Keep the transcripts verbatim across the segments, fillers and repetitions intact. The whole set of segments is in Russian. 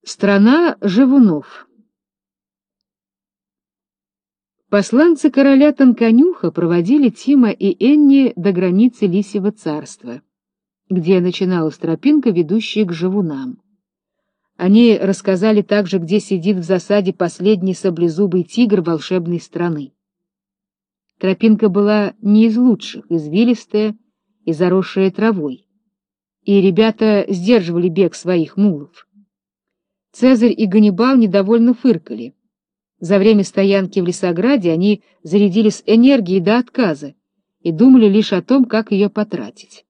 Страна живунов. Посланцы короля Тонконюха проводили Тима и Энни до границы Лисьего царства, где начиналась тропинка, ведущая к живунам. Они рассказали также, где сидит в засаде последний саблезубый тигр волшебной страны. Тропинка была не из лучших, извилистая и заросшая травой, и ребята сдерживали бег своих мулов. Цезарь и Ганнибал недовольно фыркали. За время стоянки в Лесограде они зарядились энергией до отказа и думали лишь о том, как ее потратить.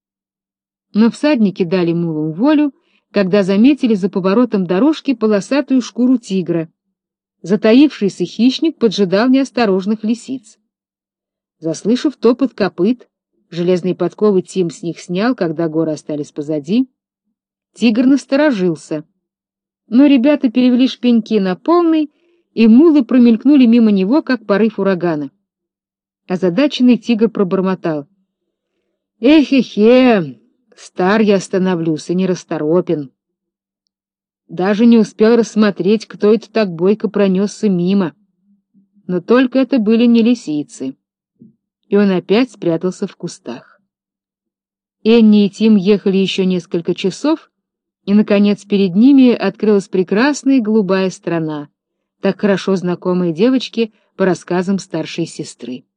Но всадники дали мулам волю, когда заметили за поворотом дорожки полосатую шкуру тигра. Затаившийся хищник поджидал неосторожных лисиц. Заслышав топот копыт, железные подковы Тим с них снял, когда горы остались позади. Тигр насторожился. Но ребята перевели шпеньки на полный, и мулы промелькнули мимо него, как порыв урагана. Озадаченный тигр пробормотал: «Эхе-хе, стар я становлюсь и нерасторопен». Даже не успел рассмотреть, кто это так бойко пронесся мимо. Но только это были не лисицы. И он опять спрятался в кустах. Энни и Тим ехали еще несколько часов, и, наконец, перед ними открылась прекрасная голубая страна, так хорошо знакомая девочке по рассказам старшей сестры.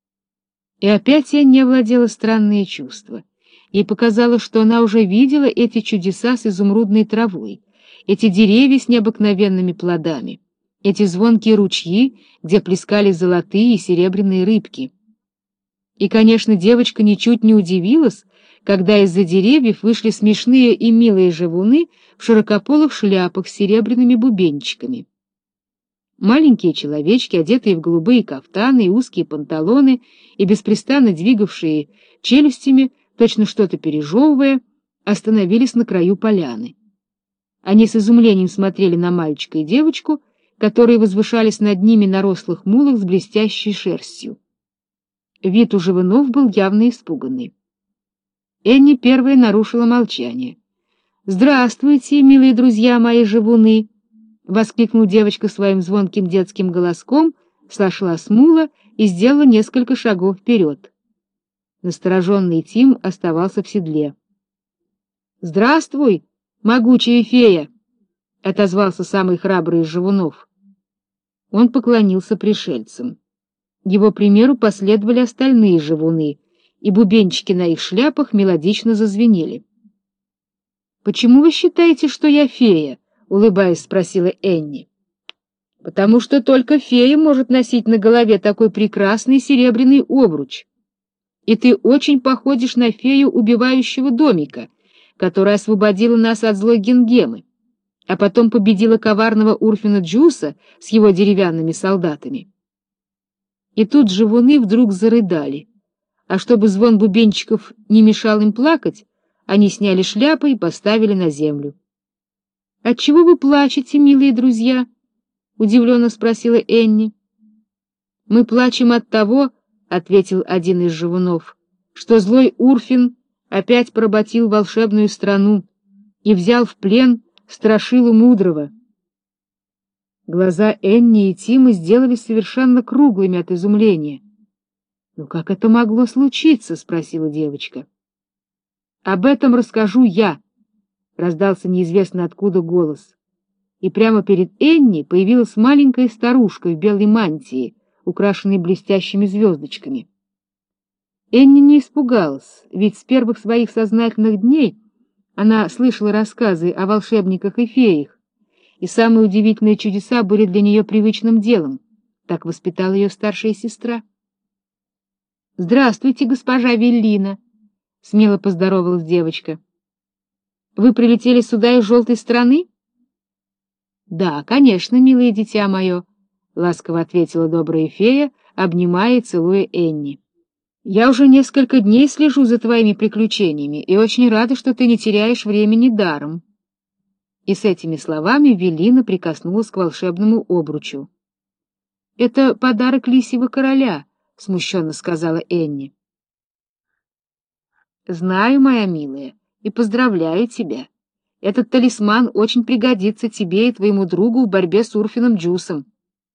И опять Энни овладело странное чувство. Ей показалось, что она уже видела эти чудеса с изумрудной травой, эти деревья с необыкновенными плодами, эти звонкие ручьи, где плескались золотые и серебряные рыбки. И, конечно, девочка ничуть не удивилась, когда из-за деревьев вышли смешные и милые живуны в широкополых шляпах с серебряными бубенчиками. Маленькие человечки, одетые в голубые кафтаны и узкие панталоны и беспрестанно двигавшие челюстями, точно что-то пережевывая, остановились на краю поляны. Они с изумлением смотрели на мальчика и девочку, которые возвышались над ними на рослых мулах с блестящей шерстью. Вид у живунов был явно испуганный. Энни первая нарушила молчание. «Здравствуйте, милые друзья мои живуны!» — воскликнула девочка своим звонким детским голоском, сошла с мула и сделала несколько шагов вперед. Настороженный Тим оставался в седле. «Здравствуй, могучая фея!» — отозвался самый храбрый из живунов. Он поклонился пришельцам. Его примеру последовали остальные живуны, и бубенчики на их шляпах мелодично зазвенели. «Почему вы считаете, что я фея?» — улыбаясь, спросила Энни. «Потому что только фея может носить на голове такой прекрасный серебряный обруч. И ты очень походишь на фею убивающего домика, которая освободила нас от злой Гингемы, а потом победила коварного Урфина Джуса с его деревянными солдатами». И тут живуны вдруг зарыдали, а чтобы звон бубенчиков не мешал им плакать, они сняли шляпы и поставили на землю. — Отчего вы плачете, милые друзья? — удивленно спросила Энни. — Мы плачем от того, — ответил один из живунов, — что злой Урфин опять поработил волшебную страну и взял в плен Страшилу Мудрого. Глаза Энни и Тима сделались совершенно круглыми от изумления. — Ну как это могло случиться? — спросила девочка. — Об этом расскажу я, — раздался неизвестно откуда голос. И прямо перед Энни появилась маленькая старушка в белой мантии, украшенной блестящими звездочками. Энни не испугалась, ведь с первых своих сознательных дней она слышала рассказы о волшебниках и феях, и самые удивительные чудеса были для нее привычным делом. Так воспитала ее старшая сестра. — Здравствуйте, госпожа Веллина! — смело поздоровалась девочка. — Вы прилетели сюда из желтой страны? — Да, конечно, милое дитя мое, — ласково ответила добрая фея, обнимая и целуя Энни. — Я уже несколько дней слежу за твоими приключениями и очень рада, что ты не теряешь времени даром. И с этими словами Веллина прикоснулась к волшебному обручу. — Это подарок лисьего короля, — смущенно сказала Энни. — Знаю, моя милая, и поздравляю тебя. Этот талисман очень пригодится тебе и твоему другу в борьбе с Урфином Джусом.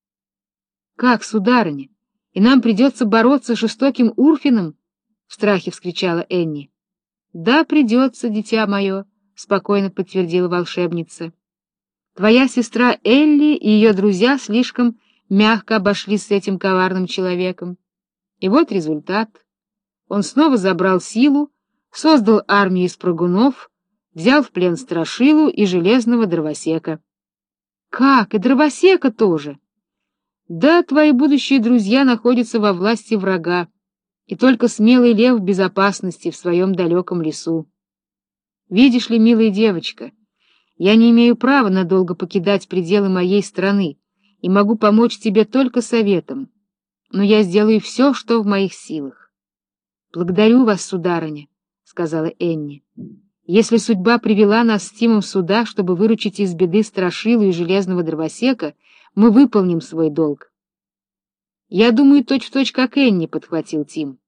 — Как, сударыня? И нам придется бороться с жестоким Урфином? — в страхе вскричала Энни. — Да, придется, дитя мое, — спокойно подтвердила волшебница. — Твоя сестра Элли и ее друзья слишком мягко обошлись с этим коварным человеком. И вот результат. Он снова забрал силу, создал армию из прыгунов, взял в плен Страшилу и железного дровосека. — Как, и дровосека тоже? — Да, твои будущие друзья находятся во власти врага, и только смелый лев в безопасности в своем далеком лесу. Видишь ли, милая девочка, я не имею права надолго покидать пределы моей страны и могу помочь тебе только советом, но я сделаю все, что в моих силах. — Благодарю вас, сударыня, — сказала Энни. — Если судьба привела нас с Тимом сюда, чтобы выручить из беды Страшилу и железного дровосека, мы выполним свой долг. — Я думаю, точь-в-точь, как Энни, — подхватил Тим.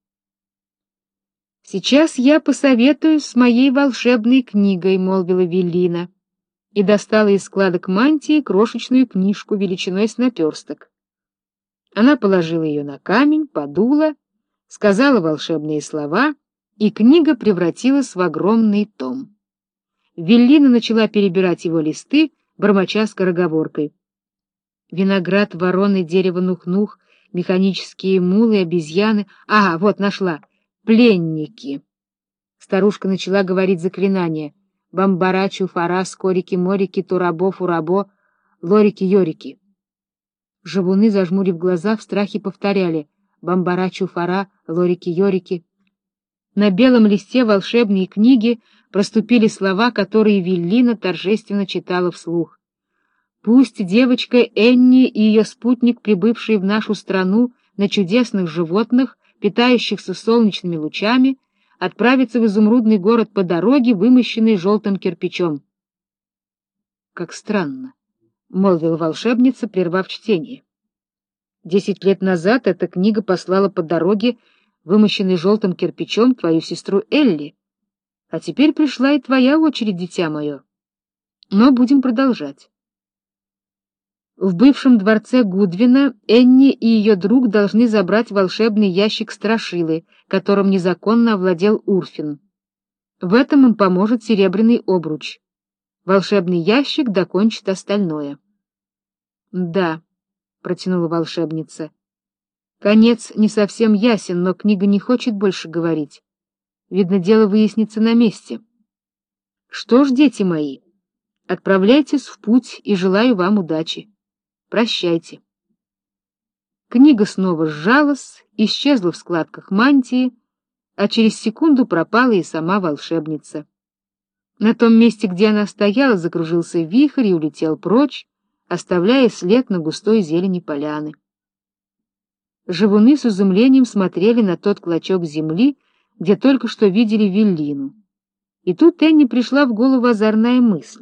— Сейчас я посоветуюсь с моей волшебной книгой, — молвила Веллина, и достала из складок мантии крошечную книжку величиной с наперсток. Она положила ее на камень, подула, сказала волшебные слова, и книга превратилась в огромный том. Веллина начала перебирать его листы, бормоча скороговоркой. Виноград, вороны, дерево, нух-нух, механические мулы, обезьяны. Ага, вот нашла. Пленники. Старушка начала говорить заклинания. Бамбара, чуфара, скорики, морики, турабо, фурабо, лорики, йорики. Живуны, зажмурив глаза, в страхе повторяли «Бамбара, чуфара, лорики, йорики». На белом листе волшебной книги проступили слова, которые Веллина торжественно читала вслух. «Пусть девочка Энни и ее спутник, прибывшие в нашу страну на чудесных животных, питающихся солнечными лучами, отправятся в изумрудный город по дороге, вымощенной желтым кирпичом». «Как странно», — молвила волшебница, прервав чтение. «Десять лет назад эта книга послала по дороге, вымощенной желтым кирпичом, твою сестру Элли, а теперь пришла и твоя очередь, дитя мое. Но будем продолжать. В бывшем дворце Гудвина Энни и ее друг должны забрать волшебный ящик Страшилы, которым незаконно овладел Урфин. В этом им поможет серебряный обруч. Волшебный ящик докончит остальное». «Да», — протянула волшебница. «Конец не совсем ясен, но книга не хочет больше говорить. Видно, дело выяснится на месте. Что ж, дети мои, отправляйтесь в путь и желаю вам удачи. Прощайте». Книга снова сжалась, исчезла в складках мантии, а через секунду пропала и сама волшебница. На том месте, где она стояла, закружился вихрь и улетел прочь, оставляя след на густой зелени поляны. Живуны с изумлением смотрели на тот клочок земли, где только что видели Веллину. И тут Энни пришла в голову озорная мысль.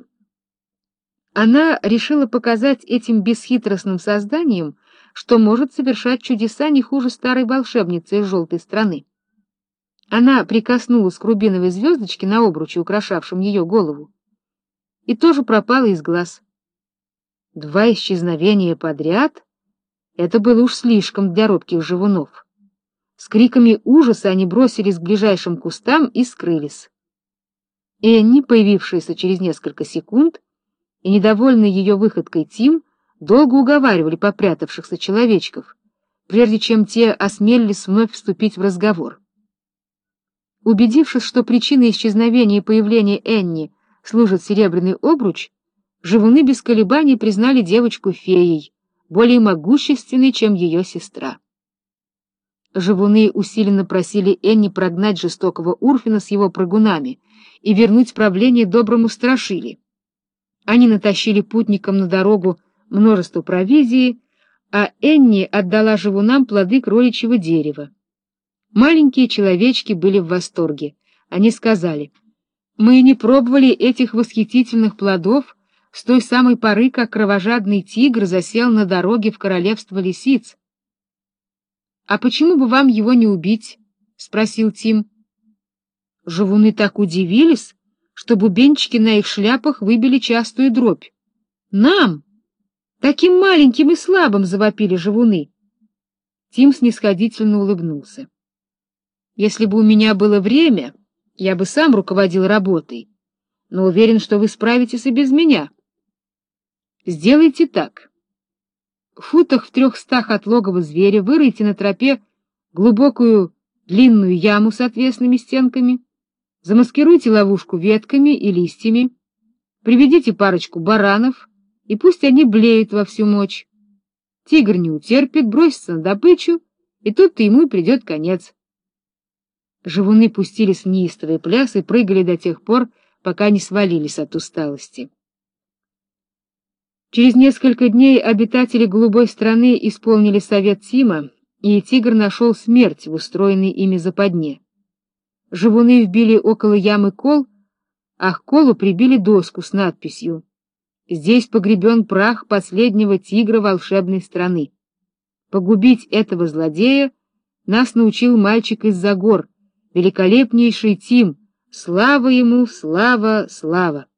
Она решила показать этим бесхитростным созданиям, что может совершать чудеса не хуже старой волшебницы из желтой страны. Она прикоснулась к рубиновой звездочке на обруче, украшавшем ее голову, и тоже пропала из глаз. Два исчезновения подряд — это было уж слишком для робких живунов. С криками ужаса они бросились к ближайшим кустам и скрылись. Энни, появившаяся через несколько секунд, и недовольный ее выходкой Тим долго уговаривали попрятавшихся человечков, прежде чем те осмелились вновь вступить в разговор. Убедившись, что причиной исчезновения и появления Энни служит серебряный обруч, живуны без колебаний признали девочку феей, более могущественной, чем ее сестра. Живуны усиленно просили Энни прогнать жестокого Урфина с его прыгунами и вернуть правление доброму Страшиле. Они натащили путникам на дорогу множество провизии, а Энни отдала живунам плоды кроличьего дерева. Маленькие человечки были в восторге. Они сказали: «Мы не пробовали этих восхитительных плодов с той самой поры, как кровожадный тигр засел на дороге в королевство лисиц». «А почему бы вам его не убить?» — спросил Тим. Живуны так удивились, что бубенчики на их шляпах выбили частую дробь. «Нам! Таким маленьким и слабым!» — завопили живуны. Тим снисходительно улыбнулся. «Если бы у меня было время, я бы сам руководил работой, но уверен, что вы справитесь и без меня. Сделайте так. В футах в трехстах от логова зверя выройте на тропе глубокую длинную яму с отвесными стенками, замаскируйте ловушку ветками и листьями, приведите парочку баранов, и пусть они блеют во всю мощь. Тигр не утерпит, бросится на добычу, и тут-то ему и придет конец». Живуны пустились в неистовый пляс и прыгали до тех пор, пока не свалились от усталости. Через несколько дней обитатели голубой страны исполнили совет Тима, и тигр нашел смерть в устроенной ими западне. Живуны вбили около ямы кол, а к колу прибили доску с надписью: «Здесь погребен прах последнего тигра волшебной страны. Погубить этого злодея нас научил мальчик из-за гор, великолепнейший Тим. Слава ему, слава, слава!»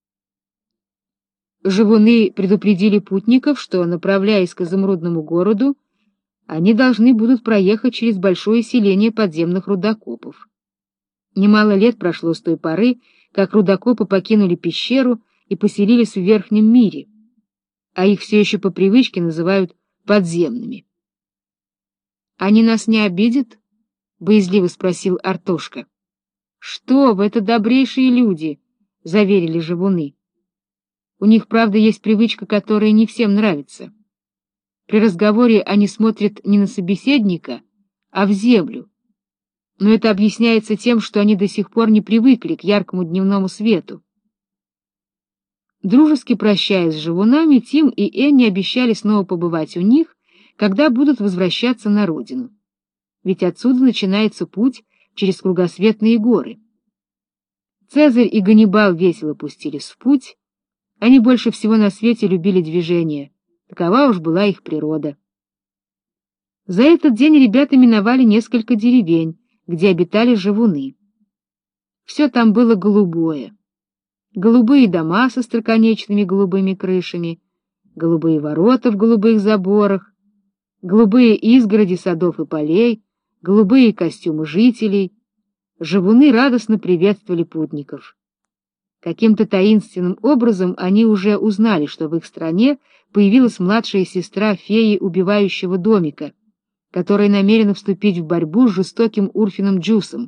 Живуны предупредили путников, что, направляясь к изумрудному городу, они должны будут проехать через большое селение подземных рудокопов. Немало лет прошло с той поры, как рудокопы покинули пещеру и поселились в верхнем мире, а их все еще по привычке называют подземными. «Они нас не обидят?» — боязливо спросил Артошка. «Что вы, это добрейшие люди!» — заверили живуны. «У них, правда, есть привычка, которая не всем нравится. При разговоре они смотрят не на собеседника, а в землю. Но это объясняется тем, что они до сих пор не привыкли к яркому дневному свету». Дружески прощаясь с живунами, Тим и Энни обещали снова побывать у них, когда будут возвращаться на родину. Ведь отсюда начинается путь через кругосветные горы. Цезарь и Ганнибал весело пустились в путь. Они больше всего на свете любили движение. Такова уж была их природа. За этот день ребята миновали несколько деревень, где обитали живуны. Все там было голубое. Голубые дома со остроконечными голубыми крышами, голубые ворота в голубых заборах, голубые изгороди садов и полей, голубые костюмы жителей. Живуны радостно приветствовали путников. Каким-то таинственным образом они уже узнали, что в их стране появилась младшая сестра феи убивающего домика, которая намерена вступить в борьбу с жестоким Урфином Джусом.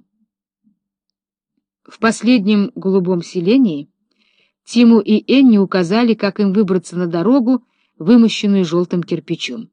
В последнем голубом селении Тиму и Энни указали, как им выбраться на дорогу, вымощенную желтым кирпичом.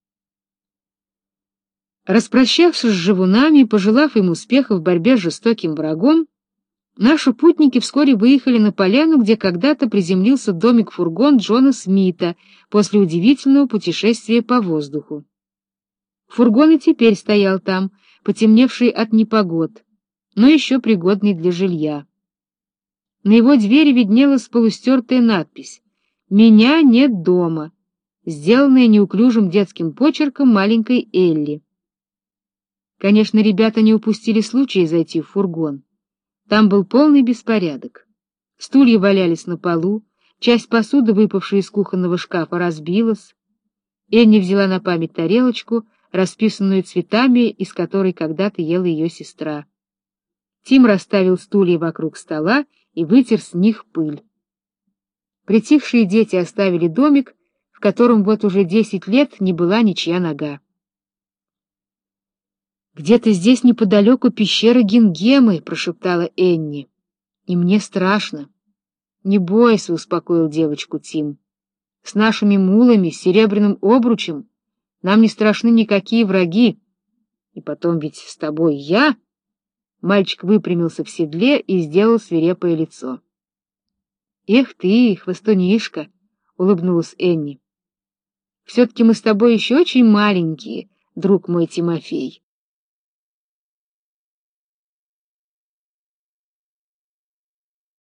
Распрощавшись с живунами и пожелав им успеха в борьбе с жестоким врагом, наши путники вскоре выехали на поляну, где когда-то приземлился домик-фургон Джона Смита после удивительного путешествия по воздуху. Фургон и теперь стоял там, потемневший от непогод, но еще пригодный для жилья. На его двери виднелась полустертая надпись «Меня нет дома», сделанная неуклюжим детским почерком маленькой Элли. Конечно, ребята не упустили случая зайти в фургон. Там был полный беспорядок. Стулья валялись на полу, часть посуды, выпавшая из кухонного шкафа, разбилась. Энни взяла на память тарелочку, расписанную цветами, из которой когда-то ела ее сестра. Тим расставил стулья вокруг стола и вытер с них пыль. Притихшие дети оставили домик, в котором вот уже десять лет не была ничья нога. «Где-то здесь неподалеку пещера Гингемы», — прошептала Энни. «И мне страшно». «Не бойся», — успокоил девочку Тим. «С нашими мулами, с серебряным обручем нам не страшны никакие враги. И потом ведь с тобой я...» Мальчик выпрямился в седле и сделал свирепое лицо. «Эх ты, хвостунишка!» — улыбнулась Энни. «Все-таки мы с тобой еще очень маленькие, друг мой Тимофей.